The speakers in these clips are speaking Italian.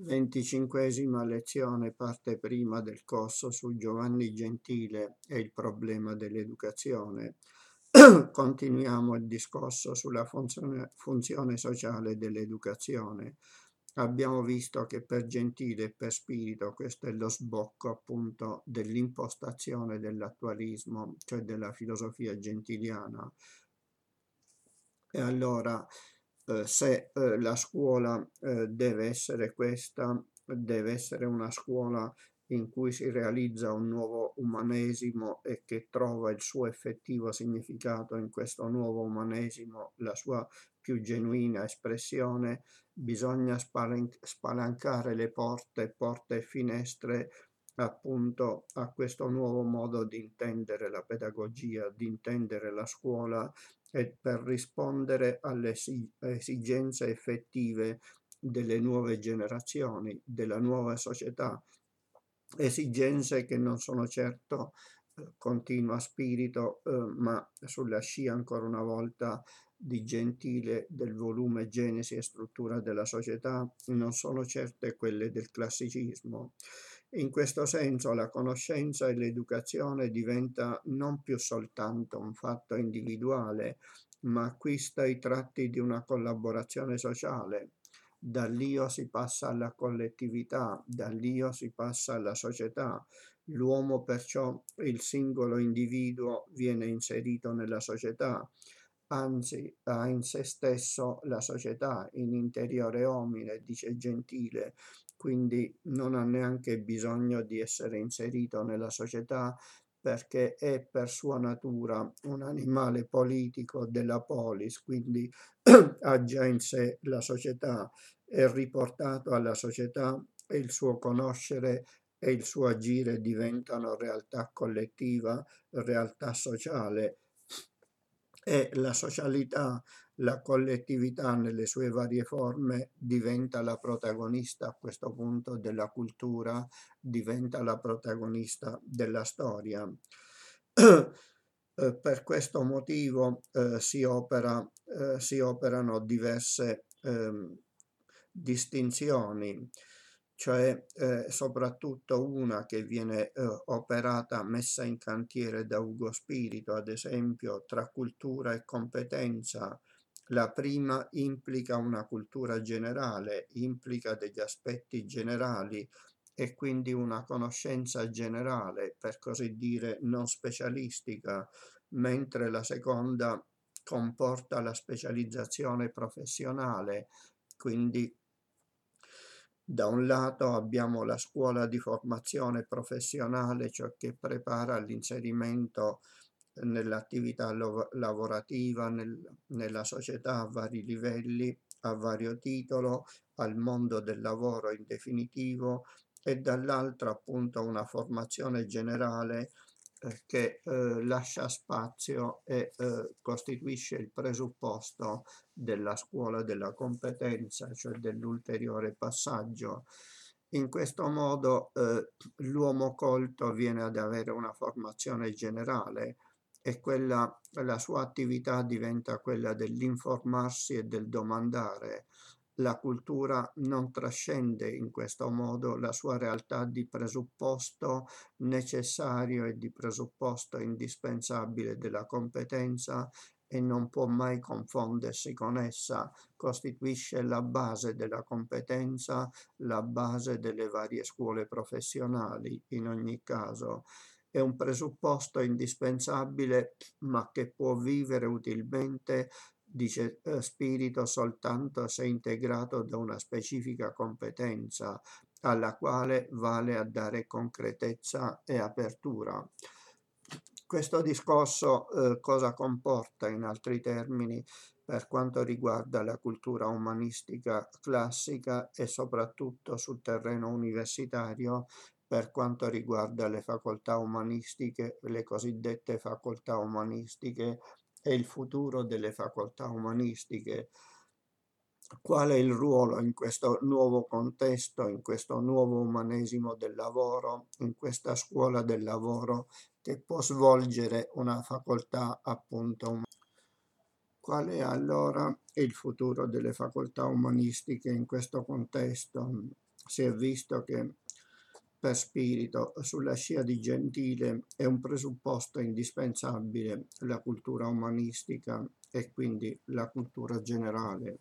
25ª lezione, parte prima del corso su Giovanni Gentile e il problema dell'educazione. Continuiamo il discorso sulla funzione sociale dell'educazione. Abbiamo visto che per Gentile e per Spirito questo è lo sbocco appunto dell'impostazione dell'attualismo, cioè della filosofia gentiliana. E allora se la scuola deve essere questa, deve essere una scuola in cui si realizza un nuovo umanesimo e che trova il suo effettivo significato in questo nuovo umanesimo, la sua più genuina espressione, bisogna spalancare le porte e finestre appunto a questo nuovo modo di intendere la pedagogia, di intendere la scuola e per rispondere alle esigenze effettive delle nuove generazioni, della nuova società, esigenze che non sono certo continua Spirito, ma sulla scia ancora una volta di Gentile del volume Genesi e struttura della società, non sono certe quelle del classicismo. In questo senso la conoscenza e l'educazione diventa non più soltanto un fatto individuale, ma acquista i tratti di una collaborazione sociale. Dall'io si passa alla collettività, dall'io si passa alla società. L'uomo, perciò, il singolo individuo, viene inserito nella società, anzi ha in se stesso la società, in interiore homine, dice Gentile, quindi non ha neanche bisogno di essere inserito nella società perché è per sua natura un animale politico della polis, quindi ha già in sé la società, è riportato alla società e il suo conoscere e il suo agire diventano realtà collettiva, realtà sociale, e la socialità, la collettività nelle sue varie forme diventa la protagonista a questo punto della cultura, diventa la protagonista della storia. Per questo motivo si operano diverse distinzioni, cioè soprattutto una che viene operata, messa in cantiere da Ugo Spirito, ad esempio, tra cultura e competenza. La prima implica una cultura generale, implica degli aspetti generali e quindi una conoscenza generale, per così dire, non specialistica, mentre la seconda comporta la specializzazione professionale, quindi da un lato abbiamo la scuola di formazione professionale, cioè che prepara all'inserimento nell'attività lavorativa, nella società a vari livelli, a vario titolo, al mondo del lavoro in definitivo, e dall'altro appunto una formazione generale che lascia spazio e costituisce il presupposto della scuola della competenza, cioè dell'ulteriore passaggio. In questo modo l'uomo colto viene ad avere una formazione generale e la sua attività diventa quella dell'informarsi e del domandare. La cultura non trascende in questo modo la sua realtà di presupposto necessario e di presupposto indispensabile della competenza e non può mai confondersi con essa, costituisce la base della competenza, la base delle varie scuole professionali in ogni caso. È un presupposto indispensabile, ma che può vivere utilmente, dice Spirito, soltanto se integrato da una specifica competenza alla quale vale a dare concretezza e apertura. Questo discorso cosa comporta in altri termini per quanto riguarda la cultura umanistica classica e soprattutto sul terreno universitario per quanto riguarda le facoltà umanistiche, le cosiddette facoltà umanistiche e il futuro delle facoltà umanistiche. Qual è il ruolo in questo nuovo contesto, in questo nuovo umanesimo del lavoro, in questa scuola del lavoro che può svolgere una facoltà appunto umanistica? Qual è allora il futuro delle facoltà umanistiche in questo contesto? si è visto che per Spirito, sulla scia di Gentile, è un presupposto indispensabile la cultura umanistica e quindi la cultura generale.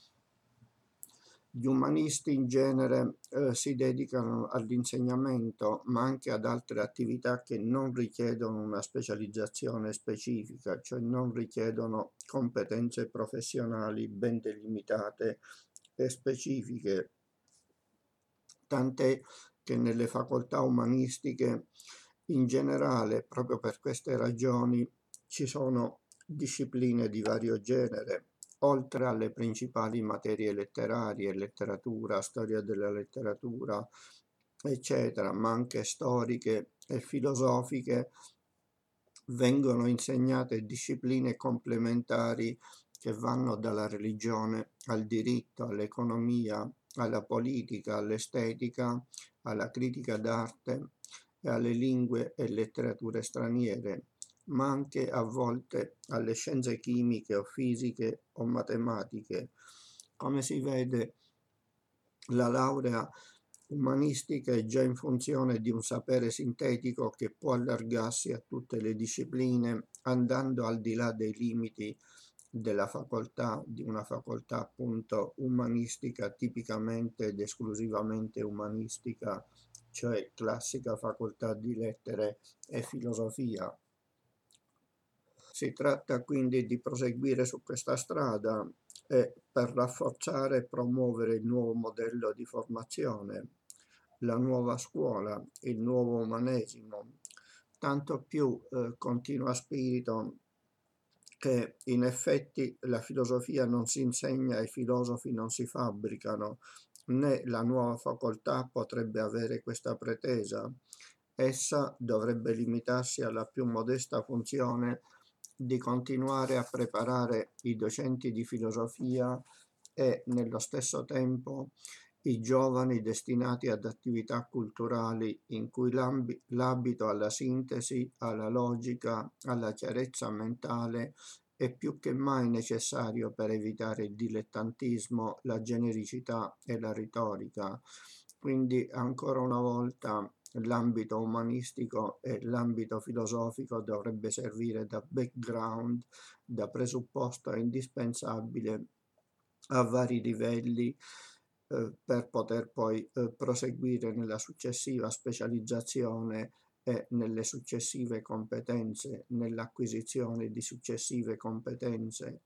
Gli umanisti in genere si dedicano all'insegnamento, ma anche ad altre attività che non richiedono una specializzazione specifica, cioè non richiedono competenze professionali ben delimitate e specifiche, tant'è che nelle facoltà umanistiche in generale, proprio per queste ragioni, ci sono discipline di vario genere, oltre alle principali materie letterarie, letteratura, storia della letteratura, eccetera, ma anche storiche e filosofiche, vengono insegnate discipline complementari che vanno dalla religione al diritto, all'economia, alla politica, all'estetica, alla critica d'arte e alle lingue e letterature straniere, ma anche a volte alle scienze chimiche o fisiche o matematiche. Come si vede, la laurea umanistica è già in funzione di un sapere sintetico che può allargarsi a tutte le discipline, andando al di là dei limiti della facoltà, di una facoltà appunto umanistica, tipicamente ed esclusivamente umanistica, cioè classica facoltà di lettere e filosofia. Si tratta quindi di proseguire su questa strada e per rafforzare e promuovere il nuovo modello di formazione, la nuova scuola, il nuovo umanesimo, tanto più continua Spirito che in effetti la filosofia non si insegna e i filosofi non si fabbricano, né la nuova facoltà potrebbe avere questa pretesa. Essa dovrebbe limitarsi alla più modesta funzione di continuare a preparare i docenti di filosofia e nello stesso tempo i giovani destinati ad attività culturali in cui l'abito alla sintesi, alla logica, alla chiarezza mentale è più che mai necessario per evitare il dilettantismo, la genericità e la retorica. Quindi ancora una volta l'ambito umanistico e l'ambito filosofico dovrebbe servire da background, da presupposto indispensabile a vari livelli per poter poi proseguire nella successiva specializzazione e nelle successive competenze, nell'acquisizione di successive competenze.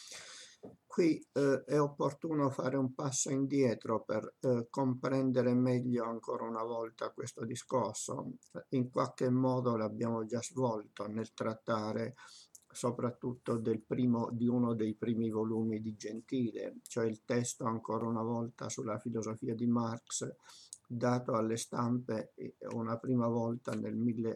Qui è opportuno fare un passo indietro per comprendere meglio ancora una volta questo discorso. In qualche modo l'abbiamo già svolto nel trattare soprattutto di uno dei primi volumi di Gentile, cioè il testo ancora una volta sulla filosofia di Marx, dato alle stampe una prima volta nel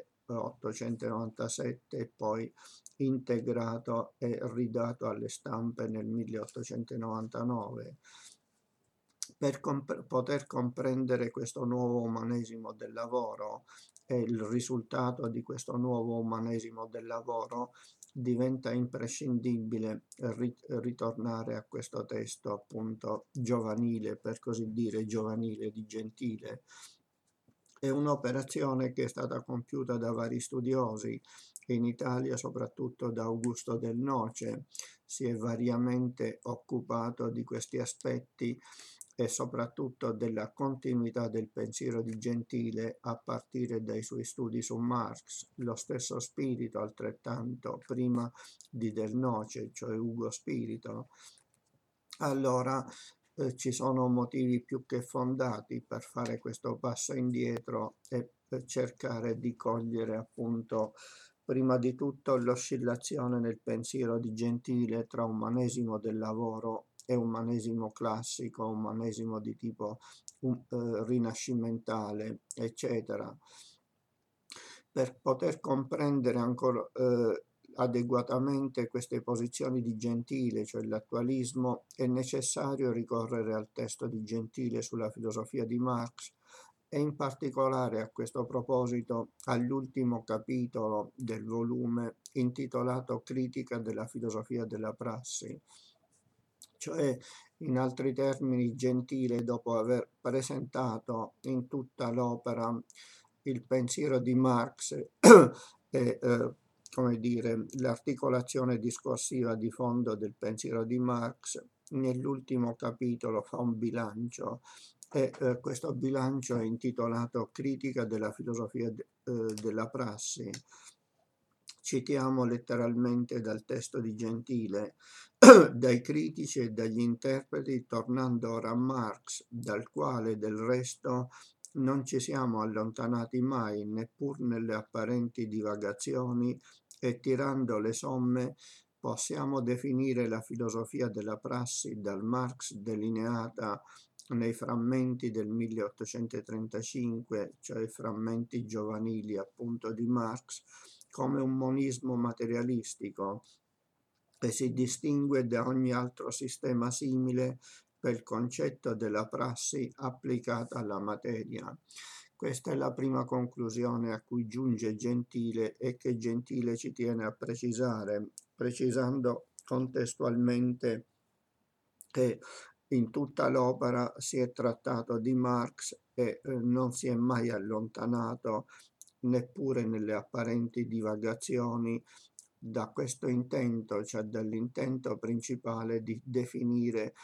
1897 e poi integrato e ridato alle stampe nel 1899. Per poter comprendere questo nuovo umanesimo del lavoro e il risultato di questo nuovo umanesimo del lavoro, diventa imprescindibile ritornare a questo testo appunto giovanile, per così dire, giovanile di Gentile. È un'operazione che è stata compiuta da vari studiosi, in Italia soprattutto da Augusto Del Noce. Si è variamente occupato di questi aspetti e soprattutto della continuità del pensiero di Gentile a partire dai suoi studi su Marx. Lo stesso Spirito, altrettanto, prima di Del Noce, cioè Ugo Spirito. Allora ci sono motivi più che fondati per fare questo passo indietro e per cercare di cogliere appunto prima di tutto l'oscillazione nel pensiero di Gentile tra umanesimo del lavoro e umanesimo classico, umanesimo di tipo rinascimentale, eccetera. Per poter comprendere ancora adeguatamente queste posizioni di Gentile, cioè l'attualismo, è necessario ricorrere al testo di Gentile sulla filosofia di Marx e in particolare a questo proposito all'ultimo capitolo del volume intitolato Critica della filosofia della prassi, cioè In altri termini, Gentile, dopo aver presentato in tutta l'opera il pensiero di Marx e come dire, l'articolazione discorsiva di fondo del pensiero di Marx, nell'ultimo capitolo fa un bilancio e questo bilancio è intitolato Critica della filosofia della prassi. Citiamo letteralmente dal testo di Gentile: dai critici e dagli interpreti, tornando ora a Marx, dal quale del resto non ci siamo allontanati mai, neppur nelle apparenti divagazioni, e tirando le somme possiamo definire la filosofia della prassi dal Marx delineata nei frammenti del 1835, cioè i frammenti giovanili appunto di Marx, come un monismo materialistico, e si distingue da ogni altro sistema simile per il concetto della prassi applicata alla materia. Questa è la prima conclusione a cui giunge Gentile e che Gentile ci tiene a precisare, precisando contestualmente che in tutta l'opera si è trattato di Marx e non si è mai allontanato, neppure nelle apparenti divagazioni, da questo intento, cioè dall'intento principale di definire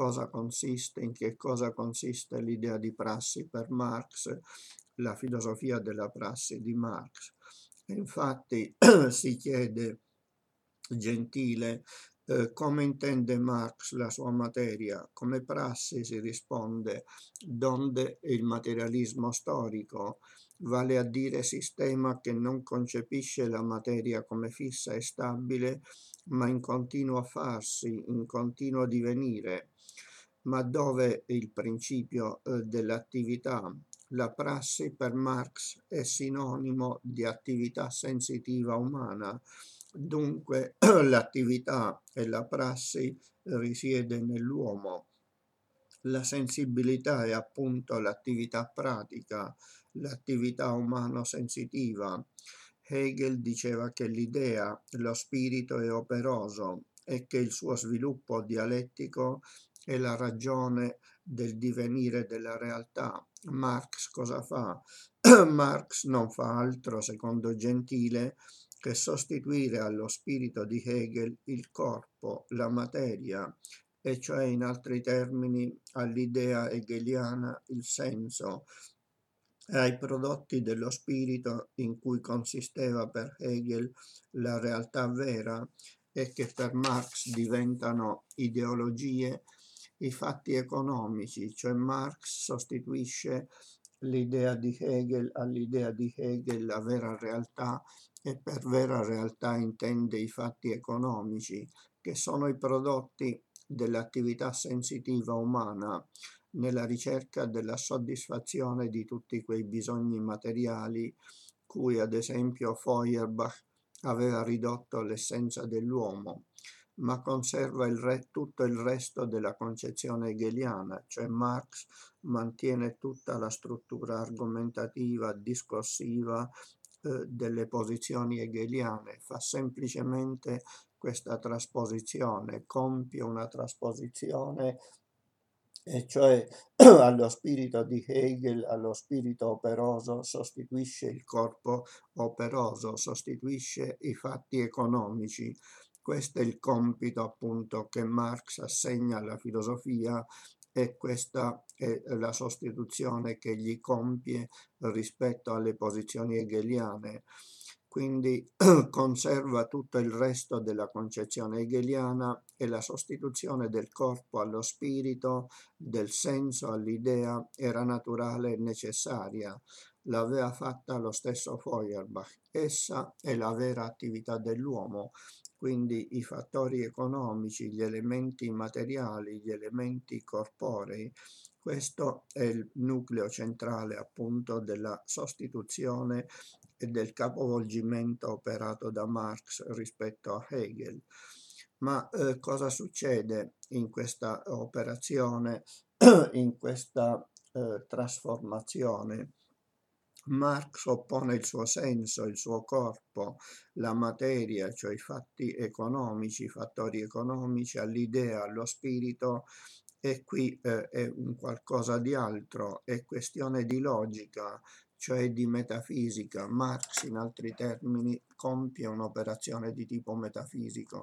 in che cosa consiste l'idea di prassi per Marx, la filosofia della prassi di Marx. E infatti si chiede, Gentile, come intende Marx la sua materia? Come prassi si risponde, donde il materialismo storico, vale a dire sistema che non concepisce la materia come fissa e stabile, ma in continuo farsi, in continuo divenire. Ma dove il principio dell'attività? La prassi per Marx è sinonimo di attività sensitiva umana. Dunque l'attività e la prassi risiede nell'uomo. La sensibilità è appunto l'attività pratica, l'attività umano-sensitiva. Hegel diceva che l'idea, lo spirito è operoso e che il suo sviluppo dialettico è la ragione del divenire della realtà. Marx cosa fa? Marx non fa altro, secondo Gentile, che sostituire allo spirito di Hegel il corpo, la materia, e cioè in altri termini all'idea hegeliana il senso, ai prodotti dello spirito in cui consisteva per Hegel la realtà vera e che per Marx diventano ideologie, i fatti economici, cioè Marx sostituisce l'idea di Hegel all'idea di Hegel la vera realtà, e per vera realtà intende i fatti economici, che sono i prodotti dell'attività sensitiva umana nella ricerca della soddisfazione di tutti quei bisogni materiali cui ad esempio Feuerbach aveva ridotto l'essenza dell'uomo, ma conserva tutto il resto della concezione hegeliana, cioè Marx mantiene tutta la struttura argomentativa, discorsiva delle posizioni hegeliane, fa semplicemente questa trasposizione, compie una trasposizione, e cioè allo spirito di Hegel, allo spirito operoso, sostituisce il corpo operoso, sostituisce i fatti economici. Questo è il compito appunto che Marx assegna alla filosofia, e questa è la sostituzione che gli compie rispetto alle posizioni hegeliane. Quindi conserva tutto il resto della concezione hegeliana, e la sostituzione del corpo allo spirito, del senso all'idea, era naturale e necessaria. L'aveva fatta lo stesso Feuerbach. Essa è la vera attività dell'uomo, quindi i fattori economici, gli elementi materiali, gli elementi corporei. Questo è il nucleo centrale appunto della sostituzione e del capovolgimento operato da Marx rispetto a Hegel. Ma cosa succede in questa operazione, in questa trasformazione? Marx oppone il suo senso, il suo corpo, la materia, cioè i fatti economici, i fattori economici, all'idea, allo spirito, e qui è un qualcosa di altro, è questione di logica, cioè di metafisica. Marx, in altri termini, compie un'operazione di tipo metafisico.